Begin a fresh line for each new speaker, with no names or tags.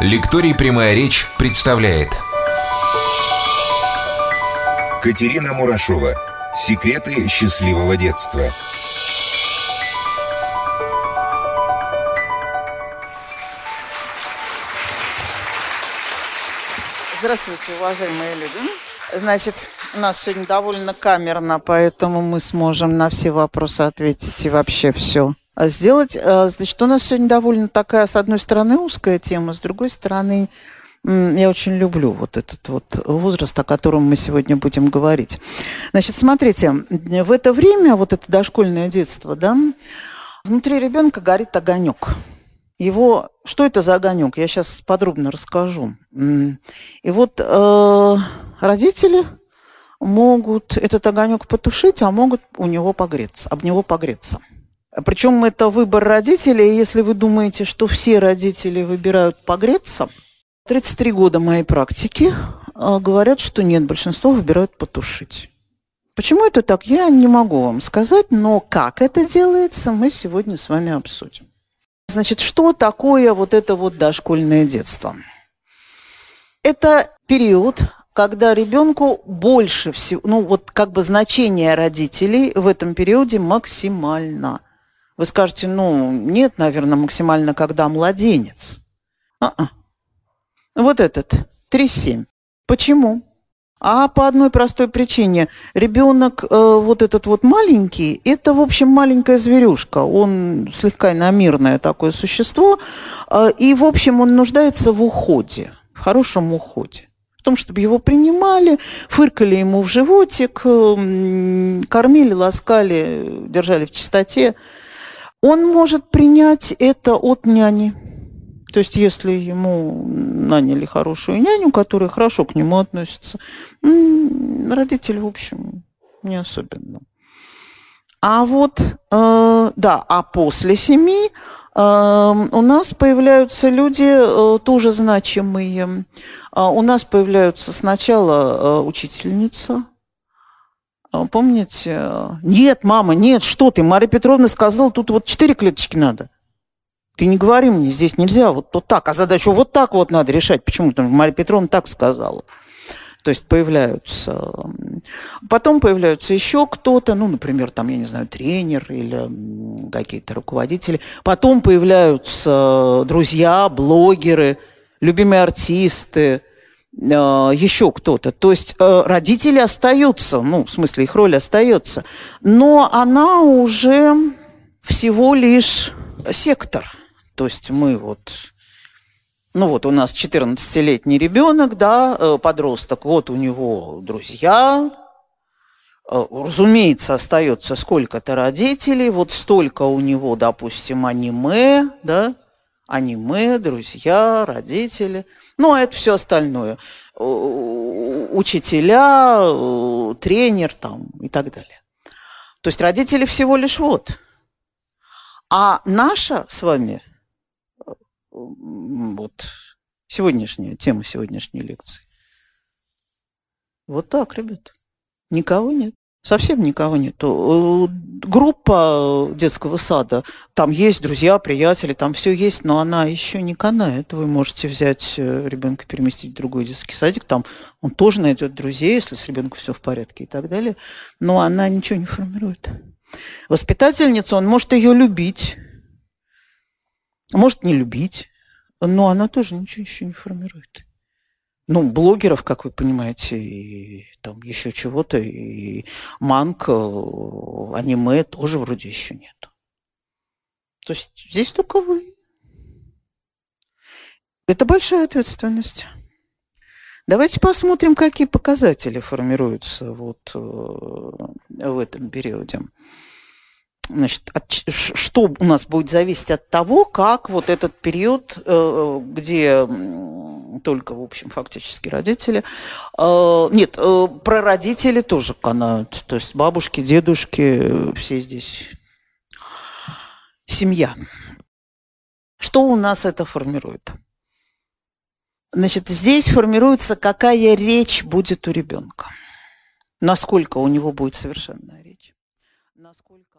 Лекторий «Прямая речь» представляет.
Катерина Мурашова. Секреты счастливого детства.
Здравствуйте, уважаемые люди. Значит, у нас сегодня довольно камерно, поэтому мы сможем на все вопросы ответить и вообще все сделать. Значит, у нас сегодня довольно такая, с одной стороны, узкая тема, с другой стороны, я очень люблю вот этот вот возраст, о котором мы сегодня будем говорить. Значит, смотрите, в это время, вот это дошкольное детство, да, внутри ребенка горит огонек. Его, что это за огонек? Я сейчас подробно расскажу. И вот родители могут этот огонек потушить, а могут об него погреться. Причем это выбор родителей. Если вы думаете, что все родители выбирают погреться, 33 года моей практики говорят, что нет, большинство выбирают потушить. Почему это так, я не могу вам сказать, но как это делается, мы сегодня с вами обсудим. Значит, что такое вот это вот дошкольное детство? Это период, когда ребенку больше всего, значение родителей в этом периоде максимально. Вы скажете, нет, наверное, максимально, когда младенец. Вот этот, 3-7. Почему? А по одной простой причине. Ребенок вот этот вот маленький, это, в общем, маленькая зверюшка. Он слегка иномирное такое существо. И, в общем, он нуждается в уходе, в хорошем уходе. В том, чтобы его принимали, фыркали ему в животик, кормили, ласкали, держали в чистоте. Он может принять это от няни. То есть, если ему наняли хорошую няню, которая хорошо к нему относится, родители, в общем, не особенно. А после 7 у нас появляются люди тоже значимые. У нас появляются сначала учительница. Помните? Нет, мама, нет, что ты? Мария Петровна сказала, тут вот 4 клеточки надо. Ты не говори мне, здесь нельзя вот так, а задачу вот так вот надо решать. Почему? Потому что Мария Петровна так сказала. То есть появляются... Потом появляются еще кто-то, например, там, я не знаю, тренер или какие-то руководители. Потом появляются друзья, блогеры, любимые артисты, еще кто-то. То есть родители остаются, в смысле их роль остается, но она уже всего лишь сектор. То есть мы у нас 14-летний ребенок, да, подросток, вот у него друзья, разумеется, остается сколько-то родителей, вот столько у него, допустим, аниме, друзья, родители, а это все остальное, учителя, тренер там и так далее. То есть родители всего лишь А наша с вами сегодняшняя тема сегодняшней лекции. Вот так, ребят. Никого нет. Совсем никого нет. Группа детского сада, там есть друзья, приятели, там все есть, но она еще не канает. Вы можете взять ребенка, переместить в другой детский садик, там он тоже найдет друзей, если с ребенком все в порядке и так далее. Но она ничего не формирует. Воспитательница, он может ее любить, может не любить, но она тоже ничего еще не формирует. Блогеров, как вы понимаете, и там еще чего-то, и манг, аниме тоже вроде еще нету. То есть здесь только вы. Это большая ответственность. Давайте посмотрим, какие показатели формируются в этом периоде. Значит, что у нас будет зависеть от того, как вот этот период, где только, в общем, фактически родители... прародители тоже канают. То есть бабушки, дедушки, все здесь семья. Что у нас это формирует? Значит, здесь формируется, какая речь будет у ребенка. Насколько у него будет совершенная речь. Насколько